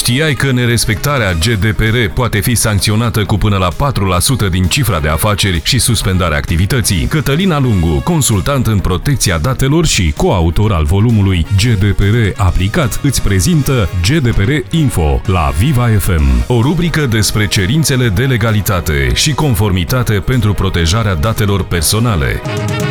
Știai că nerespectarea GDPR poate fi sancționată cu până la 4% din cifra de afaceri și suspendarea activității? Cătălina Lungu, consultant în protecția datelor și coautor al volumului GDPR aplicat, îți prezintă GDPR Info la Viva FM, o rubrică despre cerințele de legalitate și conformitate pentru protejarea datelor personale.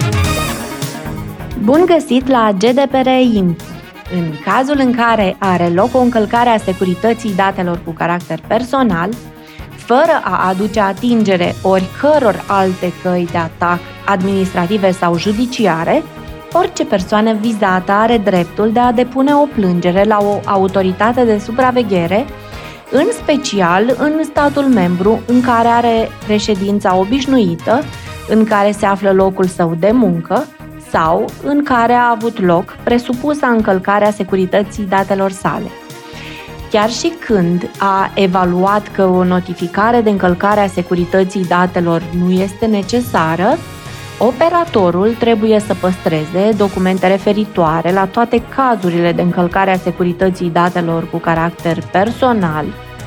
Bun găsit la GDPR Info! În cazul în care are loc o încălcare a securității datelor cu caracter personal, fără a aduce atingere oricăror alte căi de atac administrative sau judiciare, orice persoană vizată are dreptul de a depune o plângere la o autoritate de supraveghere, în special în statul membru în care are reședința obișnuită, în care se află locul său de muncă, sau în care a avut loc presupusa încălcarea securității datelor sale. Chiar și când a evaluat că o notificare de încălcare a securității datelor nu este necesară, operatorul trebuie să păstreze documente referitoare la toate cazurile de încălcare a securității datelor cu caracter personal,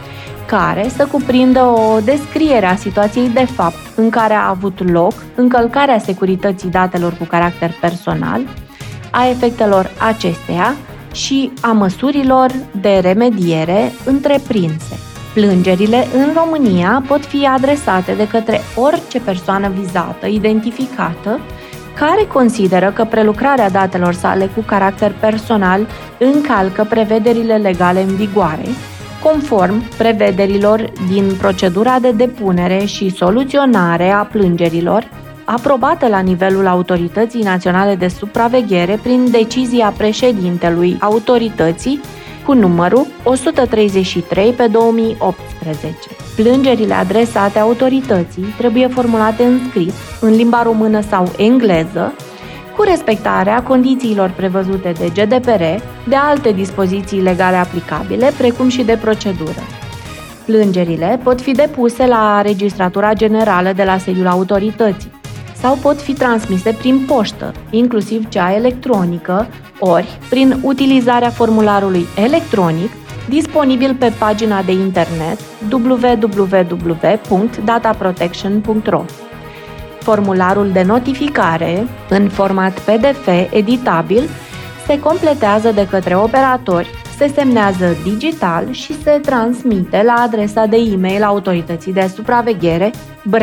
care să cuprindă o descriere a situației de fapt în care a avut loc încălcarea securității datelor cu caracter personal, a efectelor acesteia și a măsurilor de remediere întreprinse. Plângerile în România pot fi adresate de către orice persoană vizată, identificată, care consideră că prelucrarea datelor sale cu caracter personal încalcă prevederile legale în vigoare, conform prevederilor din procedura de depunere și soluționare a plângerilor, aprobată la nivelul Autorității Naționale de Supraveghere prin decizia președintelui autorității cu numărul 133 pe 2018. Plângerile adresate autorității trebuie formulate în scris, în limba română sau engleză, cu respectarea condițiilor prevăzute de GDPR, de alte dispoziții legale aplicabile, precum și de procedură. Plângerile pot fi depuse la Registratura Generală de la sediul autorității sau pot fi transmise prin poștă, inclusiv cea electronică, ori prin utilizarea formularului electronic disponibil pe pagina de internet www.dataprotection.ro. Formularul de notificare, în format PDF editabil, se completează de către operatori, se semnează digital și se transmite la adresa de e-mail autorității de supraveghere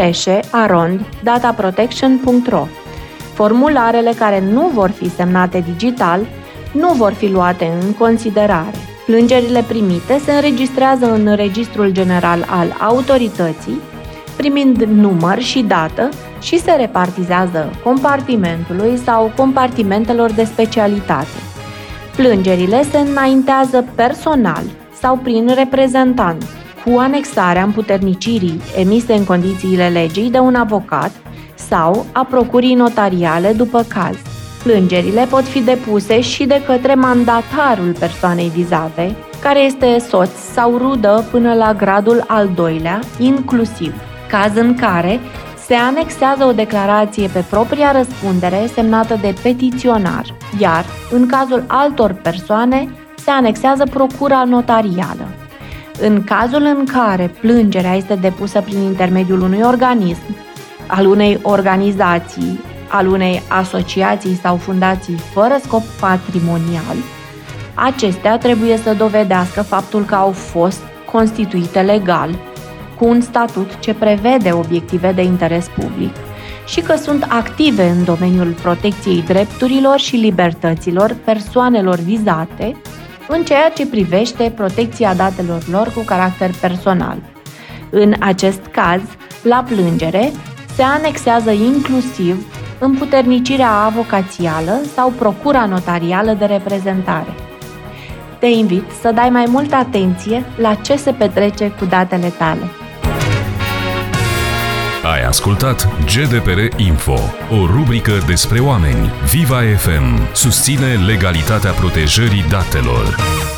breșe@dataprotection.ro. Formularele care nu vor fi semnate digital nu vor fi luate în considerare. Plângerile primite se înregistrează în Registrul General al Autorității, primind număr și dată, și se repartizează compartimentului sau compartimentelor de specialitate. Plângerile se înaintează personal sau prin reprezentant, cu anexarea împuternicirii emise în condițiile legii de un avocat sau a procurii notariale după caz. Plângerile pot fi depuse și de către mandatarul persoanei vizate, care este soț sau rudă până la gradul al doilea, inclusiv, caz în care se anexează o declarație pe propria răspundere semnată de petiționar, iar, în cazul altor persoane, se anexează procura notarială. În cazul în care plângerea este depusă prin intermediul unui organism, al unei organizații, al unei asociații sau fundații fără scop patrimonial, acestea trebuie să dovedească faptul că au fost constituite legal, cu un statut ce prevede obiective de interes public și că sunt active în domeniul protecției drepturilor și libertăților persoanelor vizate în ceea ce privește protecția datelor lor cu caracter personal. În acest caz, la plângere, se anexează inclusiv împuternicirea avocațială sau procura notarială de reprezentare. Te invit să dai mai multă atenție la ce se petrece cu datele tale. Ai ascultat GDPR Info, o rubrică despre oameni. Viva FM susține legalitatea protejării datelor.